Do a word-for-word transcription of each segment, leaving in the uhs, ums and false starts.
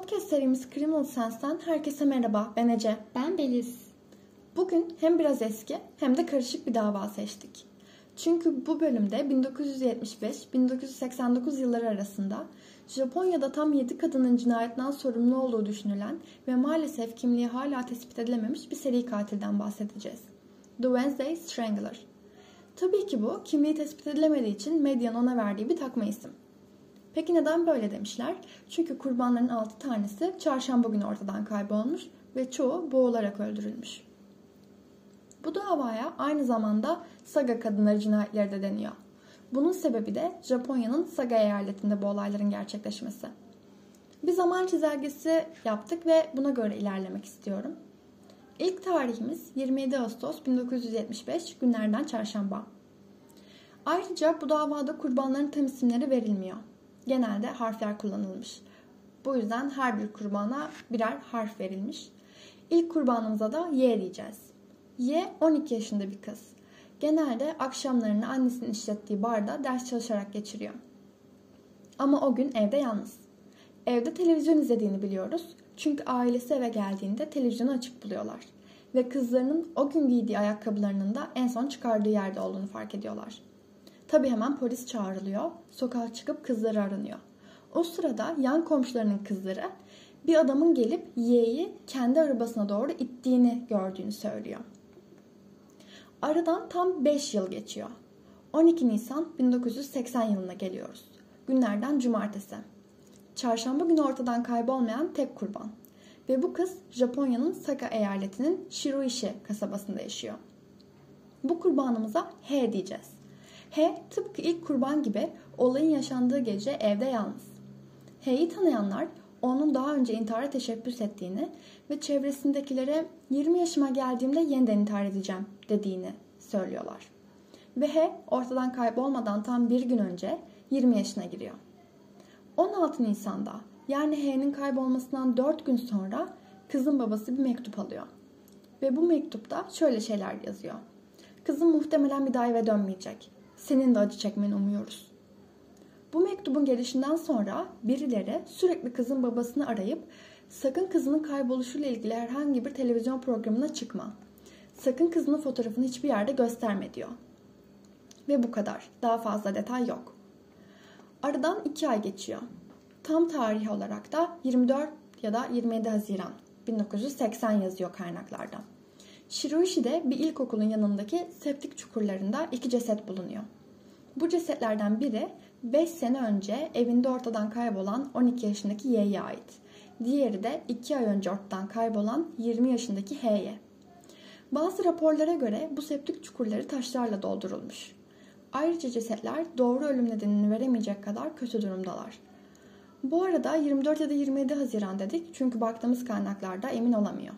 Podcast serimiz Criminal Sense'den herkese merhaba. Ben Ece. Ben Beliz. Bugün hem biraz eski hem de karışık bir dava seçtik. Çünkü bu bölümde bin dokuz yüz yetmiş beş - bin dokuz yüz seksen dokuz yılları arasında Japonya'da tam yedi kadının cinayetinden sorumlu olduğu düşünülen ve maalesef kimliği hala tespit edilememiş bir seri katilden bahsedeceğiz. The Wednesday Strangler. Tabii ki bu kimliği tespit edilemediği için medyanın ona verdiği bir takma isim. Peki neden böyle demişler? Çünkü kurbanların altı tanesi çarşamba günü ortadan kaybolmuş ve çoğu boğularak öldürülmüş. Bu davaya aynı zamanda Saga kadınları cinayetleri de deniyor. Bunun sebebi de Japonya'nın Saga eyaletinde bu olayların gerçekleşmesi. Bir zaman çizelgesi yaptık ve buna göre ilerlemek istiyorum. İlk tarihimiz yirmi yedi Ağustos bin dokuz yüz yetmiş beş günlerden çarşamba. Ayrıca bu davada kurbanların tam isimleri verilmiyor. Genelde harfler kullanılmış. Bu yüzden her bir kurbana birer harf verilmiş. İlk kurbanımıza da Y diyeceğiz. Y on iki yaşında bir kız. Genelde akşamlarını annesinin işlettiği barda ders çalışarak geçiriyor. Ama o gün evde yalnız. Evde televizyon izlediğini biliyoruz. Çünkü ailesi eve geldiğinde televizyonu açık buluyorlar. Ve kızlarının o gün giydiği ayakkabılarının da en son çıkardığı yerde olduğunu fark ediyorlar. Tabii hemen polis çağrılıyor. Sokağa çıkıp kızları aranıyor. O sırada yan komşularının kızları bir adamın gelip Y'yi kendi arabasına doğru ittiğini gördüğünü söylüyor. Aradan tam beş yıl geçiyor. on iki Nisan bin dokuz yüz seksen yılına geliyoruz. Günlerden cumartesi. Çarşamba günü ortadan kaybolmayan tek kurban. Ve bu kız Japonya'nın Saga eyaletinin Shiroishi kasabasında yaşıyor. Bu kurbanımıza H diyeceğiz. H tıpkı ilk kurban gibi olayın yaşandığı gece evde yalnız. H'yi tanıyanlar onun daha önce intihara teşebbüs ettiğini ve çevresindekilere yirmi yaşıma geldiğimde yeniden intihar edeceğim dediğini söylüyorlar. Ve H ortadan kaybolmadan tam bir gün önce yirmi yaşına giriyor. on altı Nisan'da yani H'nin kaybolmasından dört gün sonra kızın babası bir mektup alıyor. Ve bu mektupta şöyle şeyler yazıyor. Kızım muhtemelen bir daha eve dönmeyecek. Senin de acı çekmeni umuyoruz. Bu mektubun gelişinden sonra birileri sürekli kızın babasını arayıp sakın kızının kayboluşuyla ilgili herhangi bir televizyon programına çıkma. Sakın kızının fotoğrafını hiçbir yerde gösterme diyor. Ve bu kadar. Daha fazla detay yok. Aradan iki ay geçiyor. Tam tarih olarak da yirmi dört ya da yirmi yedi Haziran bin dokuz yüz seksen yazıyor kaynaklarda. Shiroishi'de bir ilkokulun yanındaki septik çukurlarında iki ceset bulunuyor. Bu cesetlerden biri beş sene önce evinde ortadan kaybolan on iki yaşındaki Y'ye ait. Diğeri de iki ay önce ortadan kaybolan yirmi yaşındaki H'ye. Bazı raporlara göre bu septik çukurları taşlarla doldurulmuş. Ayrıca cesetler doğru ölüm nedenini veremeyecek kadar kötü durumdalar. Bu arada yirmi dört ya da yirmi yedi Haziran dedik çünkü baktığımız kaynaklarda emin olamıyor.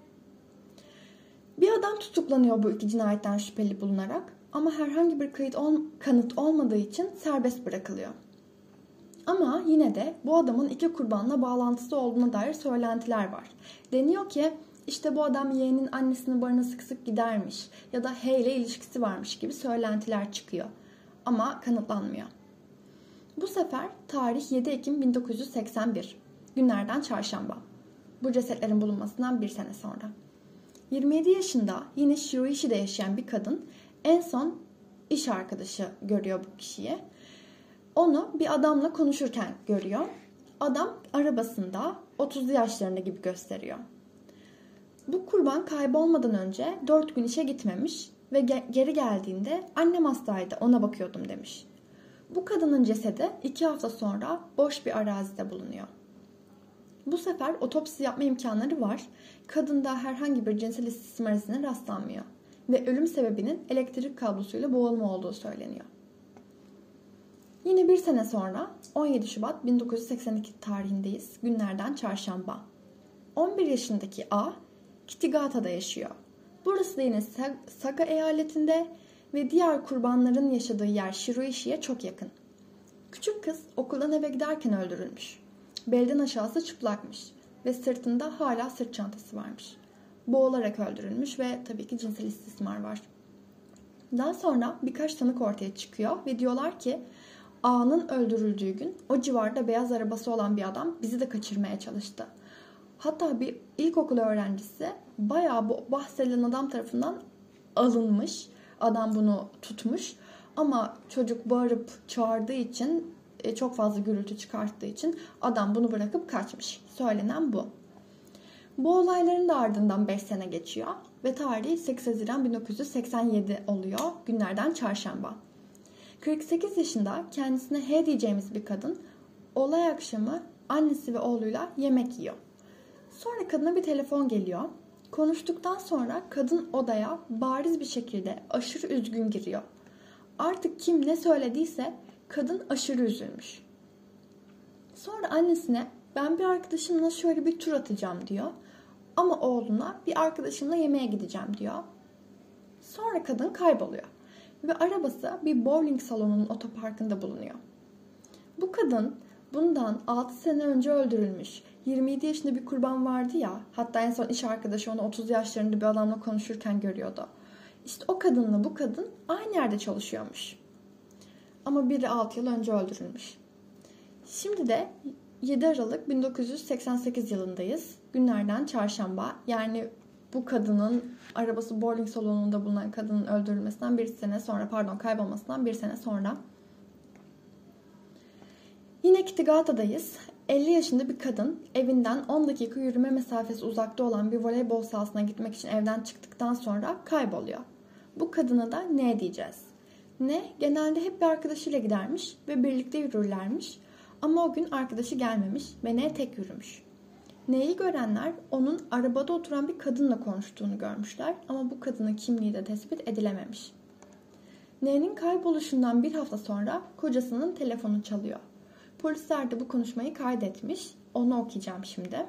Bir adam tutuklanıyor bu iki cinayetten şüpheli bulunarak ama herhangi bir kayıt ol, kanıt olmadığı için serbest bırakılıyor. Ama yine de bu adamın iki kurbanla bağlantısı olduğuna dair söylentiler var. Deniyor ki işte bu adam yeğenin annesinin barına sık sık gidermiş ya da H ile ilişkisi varmış gibi söylentiler çıkıyor. Ama kanıtlanmıyor. Bu sefer tarih yedi Ekim bin dokuz yüz seksen bir. Günlerden çarşamba. Bu cesetlerin bulunmasından bir sene sonra. yirmi yedi yaşında yine Shiroishi'de yaşayan bir kadın en son iş arkadaşı görüyor bu kişiyi. Onu bir adamla konuşurken görüyor. Adam arabasında otuzlu yaşlarında gibi gösteriyor. Bu kurban kaybolmadan önce dört gün işe gitmemiş ve ge- geri geldiğinde annem hastaydı ona bakıyordum demiş. Bu kadının cesedi iki hafta sonra boş bir arazide bulunuyor. Bu sefer otopsi yapma imkanları var. Kadında herhangi bir cinsel istismar izine rastlanmıyor. Ve ölüm sebebinin elektrik kablosuyla boğulma olduğu söyleniyor. Yine bir sene sonra on yedi Şubat bin dokuz yüz seksen iki tarihindeyiz. Günlerden çarşamba. on bir yaşındaki A, Kitigata'da yaşıyor. Burası da yine Saga eyaletinde ve diğer kurbanların yaşadığı yer Shiroishi'ye çok yakın. Küçük kız okuldan eve giderken öldürülmüş. Belden aşağısı çıplakmış ve sırtında hala sırt çantası varmış. Boğularak öldürülmüş ve tabii ki cinsel istismar var. Daha sonra birkaç tanık ortaya çıkıyor ve diyorlar ki A'nın öldürüldüğü gün o civarda beyaz arabası olan bir adam bizi de kaçırmaya çalıştı. Hatta bir ilkokul öğrencisi bayağı bu bahsedilen adam tarafından alınmış. Adam bunu tutmuş. Ama çocuk bağırıp çağırdığı için, çok fazla gürültü çıkarttığı için adam bunu bırakıp kaçmış. Söylenen bu. Bu olayların da ardından beş sene geçiyor ve tarihi sekiz Haziran bin dokuz yüz seksen yedi oluyor. Günlerden çarşamba. kırk sekiz yaşında kendisine H diyeceğimiz bir kadın olay akşamı annesi ve oğluyla yemek yiyor. Sonra kadına bir telefon geliyor. Konuştuktan sonra kadın odaya bariz bir şekilde aşırı üzgün giriyor. Artık kim ne söylediyse kadın aşırı üzülmüş. Sonra annesine ben bir arkadaşımla şöyle bir tur atacağım diyor. Ama oğluna bir arkadaşımla yemeğe gideceğim diyor. Sonra kadın kayboluyor. Ve arabası bir bowling salonunun otoparkında bulunuyor. Bu kadın bundan altı sene önce öldürülmüş. yirmi yedi yaşında bir kurban vardı ya. Hatta en son iş arkadaşı onu otuz yaşlarında bir adamla konuşurken görüyordu. İşte o kadınla bu kadın aynı yerde çalışıyormuş. Ama biri altı yıl önce öldürülmüş. Şimdi de yedi Aralık bin dokuz yüz seksen sekiz yılındayız. Günlerden çarşamba. Yani bu kadının arabası bowling salonunda bulunan kadının öldürülmesinden bir sene sonra, pardon kaybolmasından bir sene sonra. Yine Kittigata'dayız. elli yaşında bir kadın evinden on dakika yürüme mesafesi uzakta olan bir voleybol sahasına gitmek için evden çıktıktan sonra kayboluyor. Bu kadına da ne diyeceğiz? Ne genelde hep bir arkadaşıyla gidermiş ve birlikte yürürlermiş. Ama o gün arkadaşı gelmemiş ve ne tek yürümüş. Neyi görenler onun arabada oturan bir kadınla konuştuğunu görmüşler ama bu kadının kimliği de tespit edilememiş. N'nin kayboluşundan bir hafta sonra kocasının telefonu çalıyor. Polisler de bu konuşmayı kaydetmiş. Onu okuyacağım şimdi.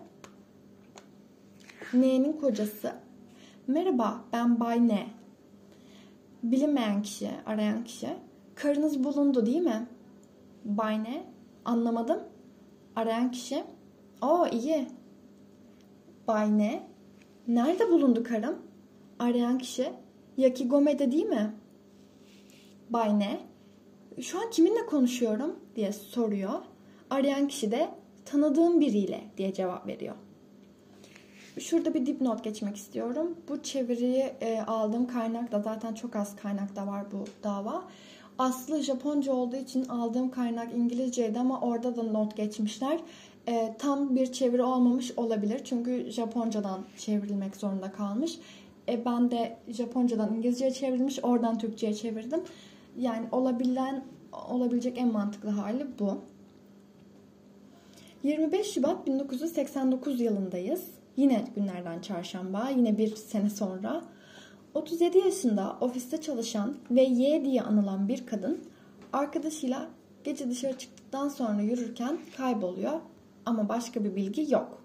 N'nin kocası. Merhaba, ben Bay N. Bilinmeyen kişi, arayan kişi. Karınız bulundu değil mi? Bay N. Anlamadım. Arayan kişi. Oo iyi. Bay N. Nerede bulundu karım? Arayan kişi. Yakigome'de değil mi? Bay N. Şu an kiminle konuşuyorum diye soruyor. Arayan kişi de tanıdığım biriyle diye cevap veriyor. Şurada bir dipnot geçmek istiyorum. Bu çeviriyi e, aldığım kaynakta zaten çok az kaynakta var bu dava. Aslı Japonca olduğu için aldığım kaynak İngilizceydi ama orada da not geçmişler. E, tam bir çeviri olmamış olabilir. Çünkü Japoncadan çevrilmek zorunda kalmış. E, ben de Japoncadan İngilizceye çevrilmiş, oradan Türkçe'ye çevirdim. Yani olabilen, olabilecek en mantıklı hali bu. yirmi beş Şubat bin dokuz yüz seksen dokuz yılındayız. Yine günlerden çarşamba, yine bir sene sonra. otuz yedi yaşında ofiste çalışan ve Y diye anılan bir kadın arkadaşıyla gece dışarı çıktıktan sonra yürürken kayboluyor ama başka bir bilgi yok.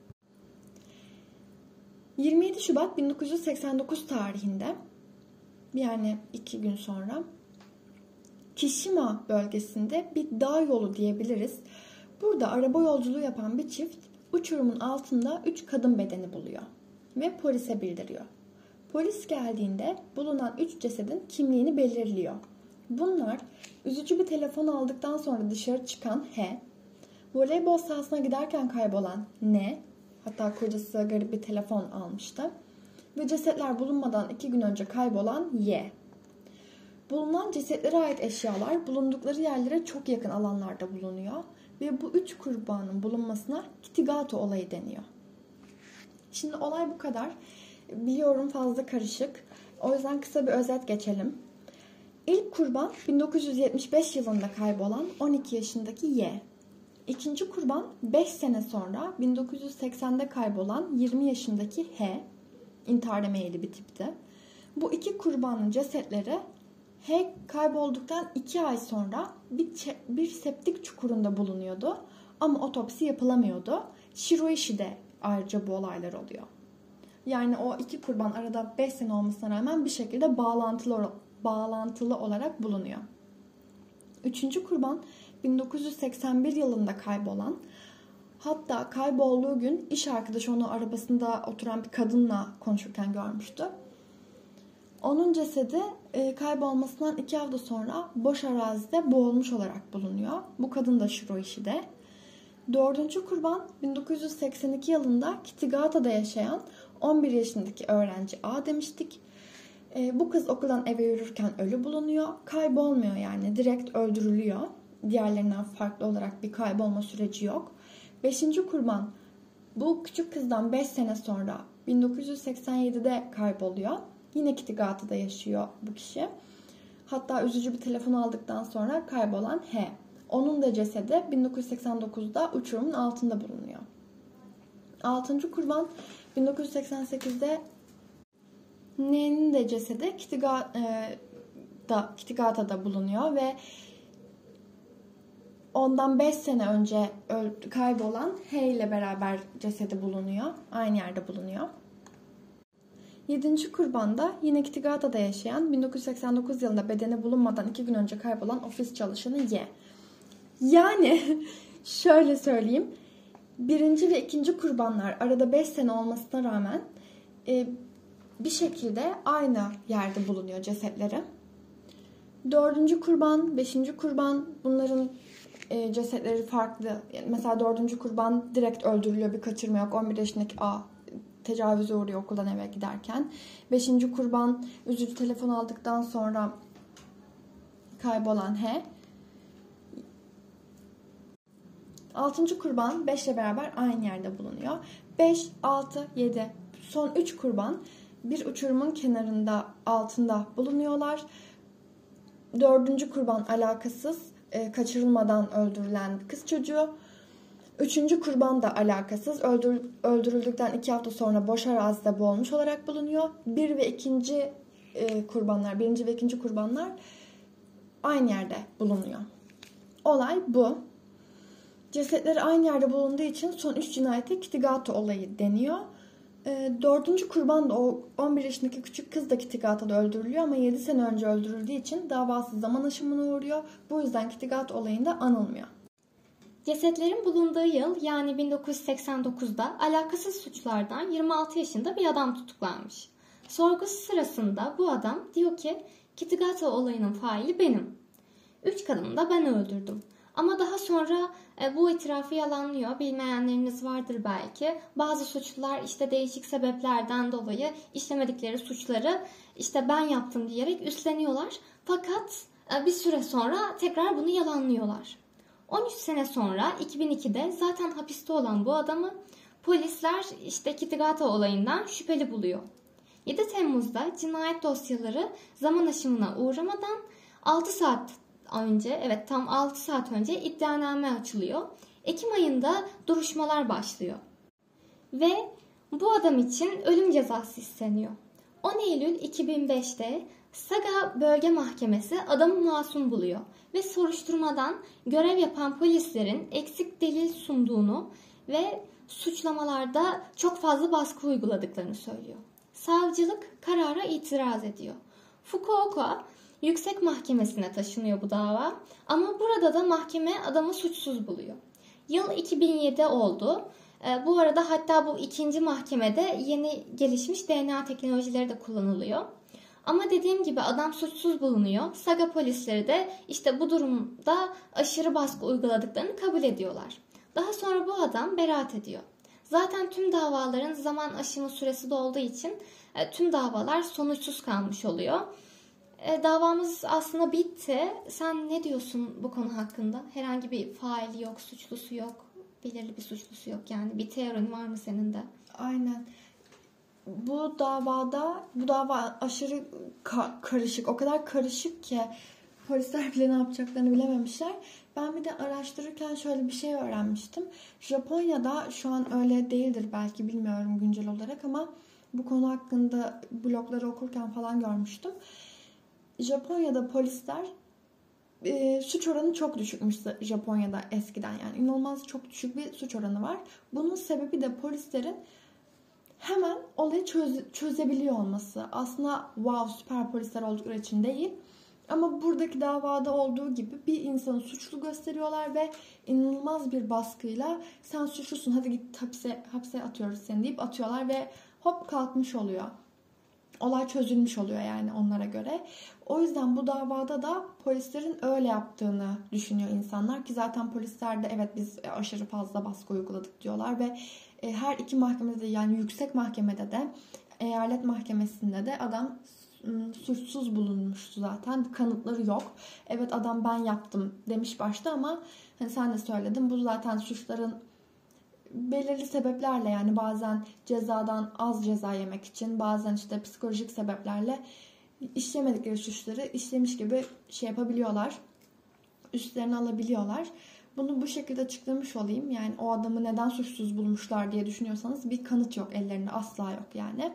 yirmi yedi Şubat bin dokuz yüz seksen dokuz tarihinde, yani iki gün sonra, Kishima bölgesinde bir dağ yolu diyebiliriz. Burada araba yolculuğu yapan bir çift uçurumun altında üç kadın bedeni buluyor ve polise bildiriyor. Polis geldiğinde bulunan üç cesedin kimliğini belirliyor. Bunlar üzücü bir telefon aldıktan sonra dışarı çıkan H, voleybol sahasına giderken kaybolan N, hatta kocası garip bir telefon almıştı, ve cesetler bulunmadan iki gün önce kaybolan Y. Bulunan cesetlere ait eşyalar bulundukları yerlere çok yakın alanlarda bulunuyor ve bu üç kurbanın bulunmasına Kittigato olayı deniyor. Şimdi olay bu kadar. Biliyorum fazla karışık. O yüzden kısa bir özet geçelim. İlk kurban bin dokuz yüz yetmiş beş yılında kaybolan on iki yaşındaki Y. İkinci kurban beş sene sonra bin dokuz yüz seksende kaybolan yirmi yaşındaki H. İntihara meyilli bir tipti. Bu iki kurbanın cesetleri H kaybolduktan iki ay sonra bir, bir septik çukurunda bulunuyordu ama otopsi yapılamıyordu. Shiroishi'de ayrıca bu olaylar oluyor. Yani o iki kurban arada beş sene olmasına rağmen bir şekilde bağlantılı, bağlantılı olarak bulunuyor. Üçüncü kurban bin dokuz yüz seksen bir yılında kaybolan, hatta kaybolduğu gün iş arkadaşı onu arabasında oturan bir kadınla konuşurken görmüştü. Onun cesedi e, kaybolmasından iki hafta sonra boş arazide boğulmuş olarak bulunuyor. Bu kadın da Shiro Ishide. Dördüncü kurban bin dokuz yüz seksen iki yılında Kitagata'da yaşayan on bir yaşındaki öğrenci A demiştik. E, bu kız okuldan eve yürürken ölü bulunuyor. Kaybolmuyor yani, direkt öldürülüyor. Diğerlerinden farklı olarak bir kaybolma süreci yok. Beşinci kurban bu küçük kızdan beş sene sonra bin dokuz yüz seksen yedide kayboluyor. Yine Kitagata'da yaşıyor bu kişi. Hatta üzücü bir telefon aldıktan sonra kaybolan H. Onun da cesedi bin dokuz yüz seksen dokuzda uçurumun altında bulunuyor. Altıncı kurban bin dokuz yüz seksen sekizde N'nin de cesedi Kitagata'da, Kitagata'da bulunuyor ve ondan beş sene önce kaybolan H ile beraber cesedi bulunuyor. Aynı yerde bulunuyor. Yedinci kurbanda yine Kitagata'da yaşayan bin dokuz yüz seksen dokuz yılında bedeni bulunmadan iki gün önce kaybolan ofis çalışanı Y. Yani şöyle söyleyeyim. Birinci ve ikinci kurbanlar arada beş sene olmasına rağmen e, bir şekilde aynı yerde bulunuyor cesetleri. Dördüncü kurban, beşinci kurban, bunların e, cesetleri farklı. Yani mesela dördüncü kurban direkt öldürülüyor, bir kaçırma yok. on bir yaşındaki A tecavüze uğruyor okuldan eve giderken. Beşinci kurban üzücü telefon aldıktan sonra kaybolan H. Altıncı kurban beş ile beraber aynı yerde bulunuyor. beş, altı, yedi. Son üç kurban bir uçurumun kenarında, altında bulunuyorlar. Dördüncü kurban alakasız, e, kaçırılmadan öldürülen kız çocuğu. Üçüncü kurban da alakasız, öldür, öldürüldükten iki hafta sonra boş arazide boğulmuş olarak bulunuyor. Bir ve ikinci e, kurbanlar, birinci ve ikinci kurbanlar aynı yerde bulunuyor. Olay bu. Cesetleri aynı yerde bulunduğu için son üç cinayete Kitagata olayı deniyor. E, dördüncü kurban da o on bir yaşındaki küçük kız da Kitagata'da öldürülüyor ama yedi sene önce öldürüldüğü için davası zaman aşımına uğruyor. Bu yüzden Kitagata olayında anılmıyor. Cesetlerin bulunduğu yıl yani bin dokuz yüz seksen dokuzda alakasız suçlardan yirmi altı yaşında bir adam tutuklanmış. Sorgusu sırasında bu adam diyor ki Kitagata olayının faili benim. Üç kadını da ben öldürdüm. Ama daha sonra e, bu itirafı yalanlıyor. Bilmeyenleriniz vardır belki. Bazı suçlular işte değişik sebeplerden dolayı işlemedikleri suçları işte ben yaptım diyerek üstleniyorlar. Fakat e, bir süre sonra tekrar bunu yalanlıyorlar. on üç sene sonra iki bin ikide zaten hapiste olan bu adamı polisler işte Kitagata olayından şüpheli buluyor. yedi Temmuz'da cinayet dosyaları zaman aşımına uğramadan altı saat önce, evet tam altı saat önce iddianame açılıyor. Ekim ayında duruşmalar başlıyor. Ve bu adam için ölüm cezası isteniyor. on Eylül iki bin beşte Saga Bölge Mahkemesi adamı masum buluyor ve soruşturmadan görev yapan polislerin eksik delil sunduğunu ve suçlamalarda çok fazla baskı uyguladıklarını söylüyor. Savcılık karara itiraz ediyor. Fukuoka Yüksek Mahkemesi'ne taşınıyor bu dava ama burada da mahkeme adamı suçsuz buluyor. Yıl iki bin yedi oldu. E, bu arada hatta bu ikinci mahkemede yeni gelişmiş D N A teknolojileri de kullanılıyor. Ama dediğim gibi adam suçsuz bulunuyor. Saga polisleri de işte bu durumda aşırı baskı uyguladıklarını kabul ediyorlar. Daha sonra bu adam beraat ediyor. Zaten tüm davaların zaman aşımı süresi dolduğu için e, tüm davalar sonuçsuz kalmış oluyor. E, davamız aslında bitti. Sen ne diyorsun bu konu hakkında? Herhangi bir faili yok, suçlusu yok, belirli bir suçlusu yok yani. Bir teorin var mı senin de? Aynen. Bu davada, bu dava aşırı ka- karışık. O kadar karışık ki polisler bile ne yapacaklarını bilememişler. Ben bir de araştırırken şöyle bir şey öğrenmiştim. Japonya'da şu an öyle değildir belki, bilmiyorum güncel olarak ama bu konu hakkında blogları okurken falan görmüştüm. Japonya'da polisler e, suç oranı çok düşükmüş Japonya'da eskiden, yani inanılmaz çok düşük bir suç oranı var. Bunun sebebi de polislerin hemen olayı çöz, çözebiliyor olması. Aslında wow süper polisler oldukları için değil. Ama buradaki davada olduğu gibi bir insanı suçlu gösteriyorlar ve inanılmaz bir baskıyla sen suçlusun hadi git hapse, hapse atıyoruz seni deyip atıyorlar ve hop kalkmış oluyor. olay çözülmüş oluyor yani onlara göre. O yüzden bu davada da polislerin öyle yaptığını düşünüyor insanlar ki zaten polisler de evet biz aşırı fazla baskı uyguladık diyorlar ve her iki mahkemede de yani yüksek mahkemede de eyalet mahkemesinde de adam suçsuz bulunmuştu zaten. Kanıtları yok. Evet adam ben yaptım demiş başta ama hani sen de söyledin bu zaten suçların belirli sebeplerle yani bazen cezadan az ceza yemek için bazen işte psikolojik sebeplerle işlemedikleri suçları işlemiş gibi şey yapabiliyorlar. Üstlerine alabiliyorlar. Bunu bu şekilde açıklamış olayım. Yani o adamı neden suçsuz bulmuşlar diye düşünüyorsanız bir kanıt yok ellerinde. Asla yok yani.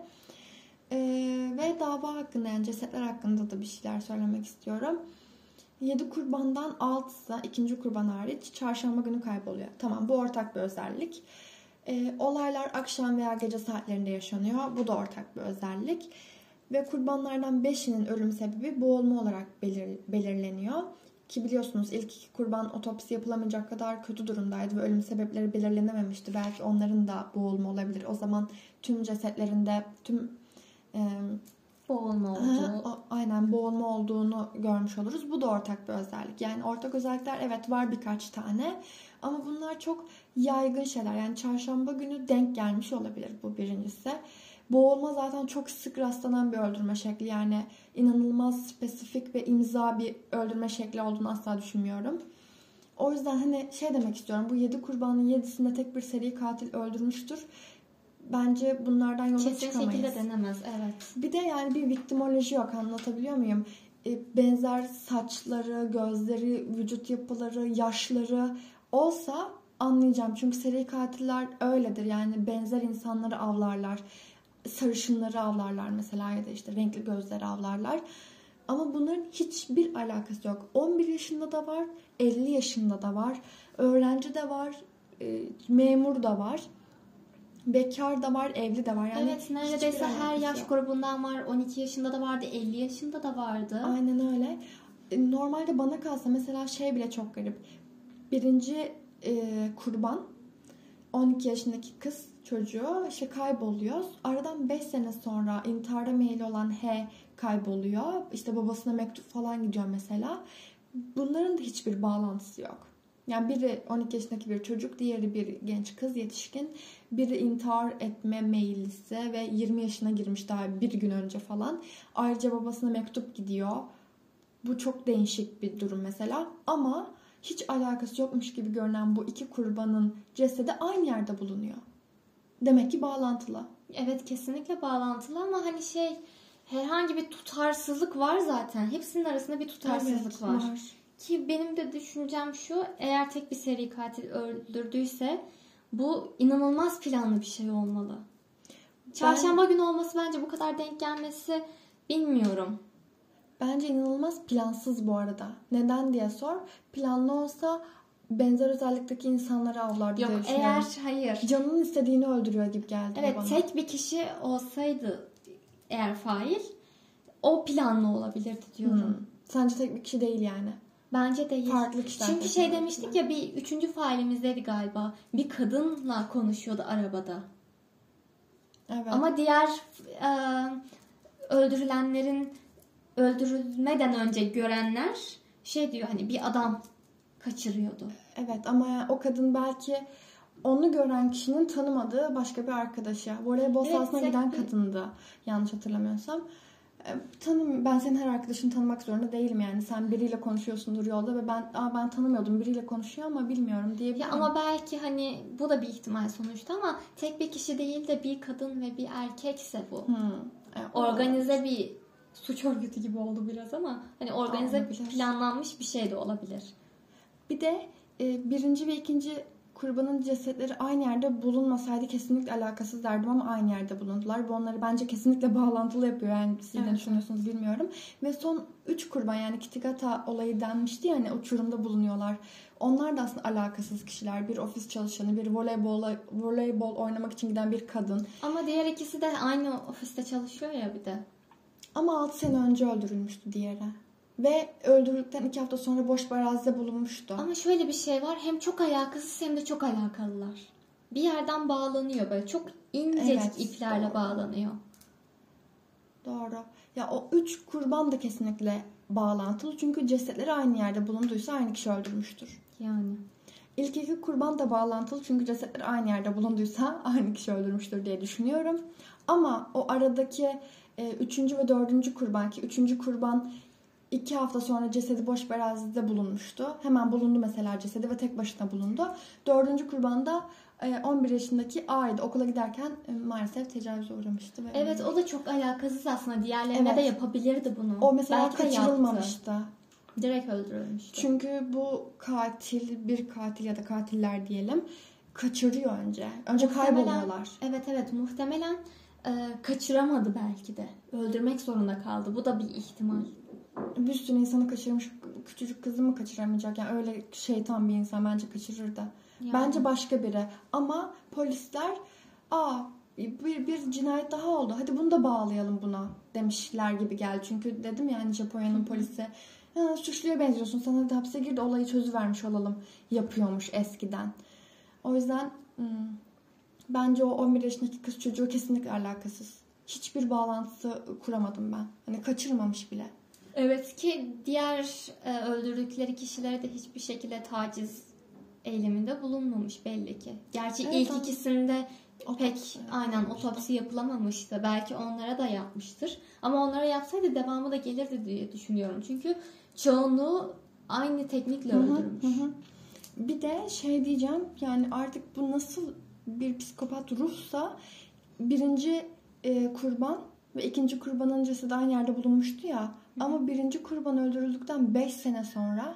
Ee, ve dava hakkında yani cesetler hakkında da bir şeyler söylemek istiyorum. yedi kurbandan altısı ikinci kurban hariç çarşamba günü kayboluyor. Tamam bu ortak bir özellik. Ee, olaylar akşam veya gece saatlerinde yaşanıyor. Bu da ortak bir özellik. Ve kurbanlardan beşinin ölüm sebebi boğulma olarak belir, belirleniyor. Ki biliyorsunuz ilk iki kurban otopsi yapılamayacak kadar kötü durumdaydı ve ölüm sebepleri belirlenememişti. Belki onların da boğulma olabilir. O zaman tüm cesetlerinde tüm e, boğulma olduğunu. Aynen boğulma olduğunu görmüş oluruz. Bu da ortak bir özellik. Yani ortak özellikler evet var birkaç tane. Ama bunlar çok yaygın şeyler. Yani çarşamba günü denk gelmiş olabilir bu birincisi. Boğulma zaten çok sık rastlanan bir öldürme şekli. Yani inanılmaz spesifik ve imza bir öldürme şekli olduğunu asla düşünmüyorum. O yüzden hani şey demek istiyorum. Bu yedi kurbanın yedisinde tek bir seri katil öldürmüştür. Bence bunlardan yola Kesin çıkamayız. Kesin şekilde denemez. Evet. Bir de yani bir viktimoloji yok. Anlatabiliyor muyum? Benzer saçları, gözleri, vücut yapıları, yaşları olsa anlayacağım. Çünkü seri katiller öyledir. Yani benzer insanları avlarlar. Sarışınları avlarlar mesela ya da işte renkli gözleri avlarlar. Ama bunların hiçbir alakası yok. on bir yaşında da var, elli yaşında da var, öğrenci de var, memur da var, bekar da var, evli de var. Yani evet neredeyse her yaş yok. Grubundan var. on iki yaşında da vardı, elli yaşında da vardı. Aynen öyle. Normalde bana kalsa mesela şey bile çok garip. Birinci e, kurban on iki yaşındaki kız çocuğu işte kayboluyor. Aradan beş sene sonra intihara meyilli olan H kayboluyor. İşte babasına mektup falan gidiyor mesela. Bunların da hiçbir bağlantısı yok. Yani biri on iki yaşındaki bir çocuk, diğeri bir genç kız, yetişkin. Biri intihar etme meyillisi ve yirmi yaşına girmiş daha bir gün önce falan. Ayrıca babasına mektup gidiyor. Bu çok değişik bir durum mesela. Ama hiç alakası yokmuş gibi görünen bu iki kurbanın cesedi aynı yerde bulunuyor. Demek ki bağlantılı. Evet kesinlikle bağlantılı ama hani şey herhangi bir tutarsızlık var zaten. Hepsinin arasında bir tutarsızlık evet, var. var. Ki benim de düşüncem şu, eğer tek bir seri katil öldürdüyse bu inanılmaz planlı bir şey olmalı. Çarşamba ben, günü olması bence bu kadar denk gelmesi bilmiyorum. Bence inanılmaz plansız bu arada. Neden diye sor. Planlı olsa benzer özellikteki insanları avlardı Yok, diye düşünüyorum. Yok eğer hayır. Canının istediğini öldürüyor gibi geldi evet, bana. Evet tek bir kişi olsaydı eğer fail o planlı olabilirdi diyorum. Hmm. Sence tek bir kişi değil yani? Bence değil. Farklı kişiler. Çünkü şey demiştik ya bir üçüncü failimizdeydi galiba. Bir kadınla konuşuyordu arabada. Evet. Ama diğer e, öldürülenlerin öldürülmeden önce görenler şey diyor hani bir adam kaçırıyordu. Evet ama o kadın belki onu gören kişinin tanımadığı başka bir arkadaşı. Voleybol evet, sahasına giden kadındı. Yanlış hatırlamıyorsam. Tanım, ben senin her arkadaşını tanımak zorunda değilim yani. Sen biriyle konuşuyorsundur yolda ve ben Aa, ben tanımıyordum. Biriyle konuşuyor ama bilmiyorum diyebilirim. Ya ama belki hani bu da bir ihtimal sonuçta ama tek bir kişi değil de bir kadın ve bir erkekse bu. Hmm. E, organize bir suç örgütü gibi oldu biraz ama hani organize olabilir. Planlanmış bir şey de olabilir. Bir de e, birinci ve ikinci kurbanın cesetleri aynı yerde bulunmasaydı kesinlikle alakasız derdim ama aynı yerde bulundular. Bu onları bence kesinlikle bağlantılı yapıyor. Yani siz evet. ne düşünüyorsunuz bilmiyorum. Ve son üç kurban yani Kitagata olayı denmişti ya hani uçurumda bulunuyorlar. Onlar da aslında alakasız kişiler. Bir ofis çalışanı, bir voleybol, voleybol oynamak için giden bir kadın. Ama diğer ikisi de aynı ofiste çalışıyor ya bir de. Ama altı sene önce öldürülmüştü diğeri. Ve öldürüldükten iki hafta sonra boş bir arazide bulunmuştu. Ama şöyle bir şey var. Hem çok alakasız hem de çok alakalılar. Bir yerden bağlanıyor böyle. Çok incecik evet, iplerle doğru. bağlanıyor. Doğru. Ya o üç kurban da kesinlikle bağlantılı. Çünkü cesetleri aynı yerde bulunduysa aynı kişi öldürmüştür. Yani. İlk iki kurban da bağlantılı. Çünkü cesetleri aynı yerde bulunduysa aynı kişi öldürmüştür diye düşünüyorum. Ama o aradaki e, üçüncü ve dördüncü kurban ki üçüncü kurban iki hafta sonra cesedi boş bir arazide bulunmuştu. Hemen bulundu mesela cesedi ve tek başına bulundu. Dördüncü kurban da on bir yaşındaki A'ydı. Okula giderken maalesef tecavüze uğramıştı. Ve evet o da çok alakasız aslında. Diğerlerine evet. de yapabilirdi bunu. O mesela belki kaçırılmamıştı. Direkt öldürülmüştü. Çünkü bu katil, bir katil ya da katiller diyelim kaçırıyor önce. Önce kayboluyorlar. Evet evet muhtemelen e, kaçıramadı belki de. Öldürmek zorunda kaldı. Bu da bir ihtimal. Bir sürü insanı kaçırmış. Küçücük kızı mı kaçıramayacak? Yani öyle şeytan bir insan bence kaçırır da. Yani. Bence başka biri. Ama polisler aa bir, bir cinayet daha oldu. Hadi bunu da bağlayalım buna demişler gibi geldi. Çünkü dedim yani Japonya'nın polisi ya, suçluya benziyorsun. Sana da hapse gir de olayı çözüvermiş olalım. Yapıyormuş eskiden. O yüzden hmm, bence o on bir yaşındaki kız çocuğu kesinlikle alakasız. Hiçbir bağlantısı kuramadım ben. Hani kaçırmamış bile. Evet ki diğer e, öldürdükleri kişilere de hiçbir şekilde taciz eyleminde bulunmamış belli ki. Gerçi evet, ilk ikisinde otopsi, pek aynen otopsi yapılamamıştı. Belki onlara da yapmıştır. Ama onlara yapsaydı devamı da gelirdi diye düşünüyorum. Çünkü çoğunluğu aynı teknikle hı hı, öldürmüş. Hı hı. Bir de şey diyeceğim yani artık bu nasıl bir psikopat ruhsa birinci e, kurban ve ikinci kurbanın cesedi aynı yerde bulunmuştu ya. Hı. Ama birinci kurban öldürüldükten beş sene sonra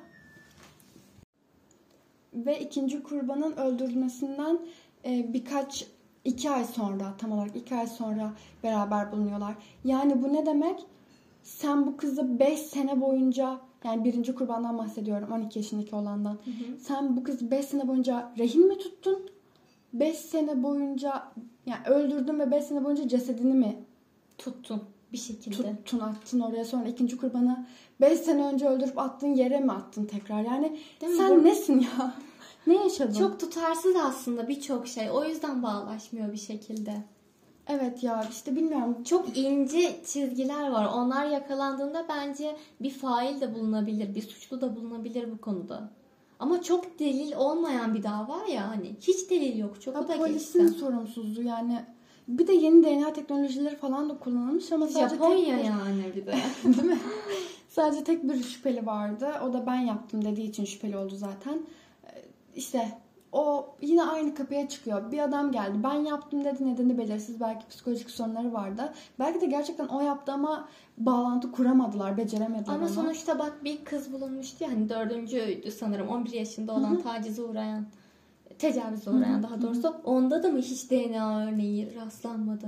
ve ikinci kurbanın öldürülmesinden e, birkaç iki ay sonra tam olarak iki ay sonra beraber bulunuyorlar. Yani bu ne demek? Sen bu kızı beş sene boyunca yani birinci kurbandan bahsediyorum on iki yaşındaki olandan. Hı hı. Sen bu kızı beş sene boyunca rehin mi tuttun? beş sene boyunca yani öldürdün ve beş sene boyunca cesedini mi tuttun bir şekilde? Tuttun attın oraya sonra ikinci kurbanı beş sene önce öldürüp attığın yere mi attın tekrar? Yani değil sen mi? Nesin ya? Ne yaşadın? Çok tutarsız aslında birçok şey. O yüzden bağlaşmıyor bir şekilde. Evet ya işte bilmiyorum. Çok ince çizgiler var. Onlar yakalandığında bence bir fail de bulunabilir. Bir suçlu da bulunabilir bu konuda. Ama çok delil olmayan bir dava ya hani. Hiç delil yok. Çok ya o da polisin geçti. Sorumsuzluğu yani. Bir de yeni D N A teknolojileri falan da kullanılmış ama sadece Japonya tek bir... yani bir de. Değil mi? Sadece tek bir şüpheli vardı. O da ben yaptım dediği için şüpheli oldu zaten. İşte o yine aynı kapıya çıkıyor. Bir adam geldi. Ben yaptım dedi. Nedeni belirsiz. Belki psikolojik sorunları vardı. Belki de gerçekten o yaptı ama bağlantı kuramadılar. Beceremediler ama onu. sonuçta bak bir kız bulunmuştu ya. Hani dördüncüydü sanırım. on bir yaşında olan Hı-hı. tacize uğrayan. Tecavüze uğrayan Hı-hı. daha doğrusu. Hı-hı. Onda da mı hiç D N A örneği rastlanmadı?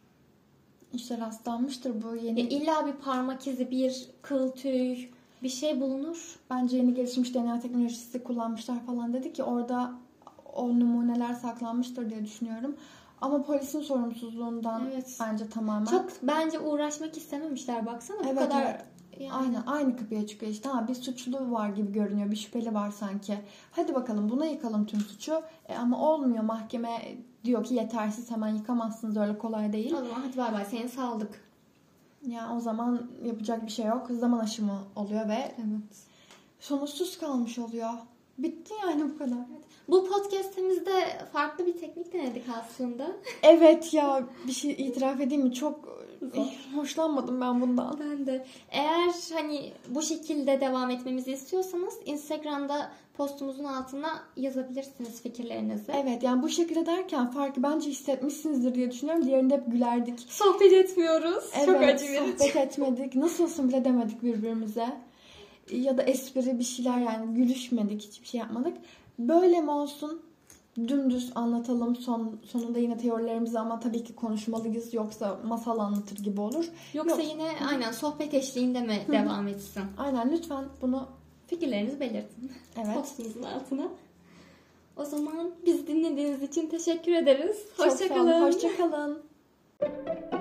İşte rastlanmıştır bu yeni. Ya illa bir parmak izi, bir kıl tüy, bir şey bulunur. Bence yeni gelişmiş D N A teknolojisi kullanmışlar falan dedi ki orada o numuneler saklanmıştır diye düşünüyorum. Ama polisin sorumsuzluğundan evet. bence tamamen. Çok bence uğraşmak istememişler baksana evet, bu kadar. Evet. Yani. Aynen aynı kapıya çıkıyor işte. Ha, bir suçlu var gibi görünüyor. Bir şüpheli var sanki. Hadi bakalım buna yıkalım tüm suçu. E, ama olmuyor. Mahkeme diyor ki yetersiz hemen yıkamazsınız öyle kolay değil. O zaman hadi bay bay seni saldık. Ya o zaman yapacak bir şey yok. Zaman aşımı oluyor ve evet. sonuçsuz kalmış oluyor. Bitti yani bu kadar. Evet. Bu podcast'imizde farklı bir teknik denedik aslında. Evet ya bir şey itiraf edeyim mi? Çok hoşlanmadım ben bundan. Ben de. Eğer hani bu şekilde devam etmemizi istiyorsanız Instagram'da postumuzun altına yazabilirsiniz fikirlerinizi. Evet yani bu şekilde derken farkı bence hissetmişsinizdir diye düşünüyorum. Diğerinde hep gülerdik. Sohbet etmiyoruz. Evet, çok acı verici. Sohbet etmedik. Nasılsın bile demedik birbirimize. Ya da espri bir şeyler yani gülüşmedik. Hiçbir şey yapmadık. Böyle mi olsun? Dümdüz anlatalım. Son, sonunda yine teorilerimizi ama tabii ki konuşmalıyız. Yoksa masal anlatır gibi olur. Yoksa Yok. yine aynen sohbet eşliğinde mi Hı. devam etsin? Aynen lütfen bunu fikirlerinizi belirtin. Evet. Postumuzun altına. O zaman bizi dinlediğiniz için teşekkür ederiz. Hoşçakalın. Hoşçakalın.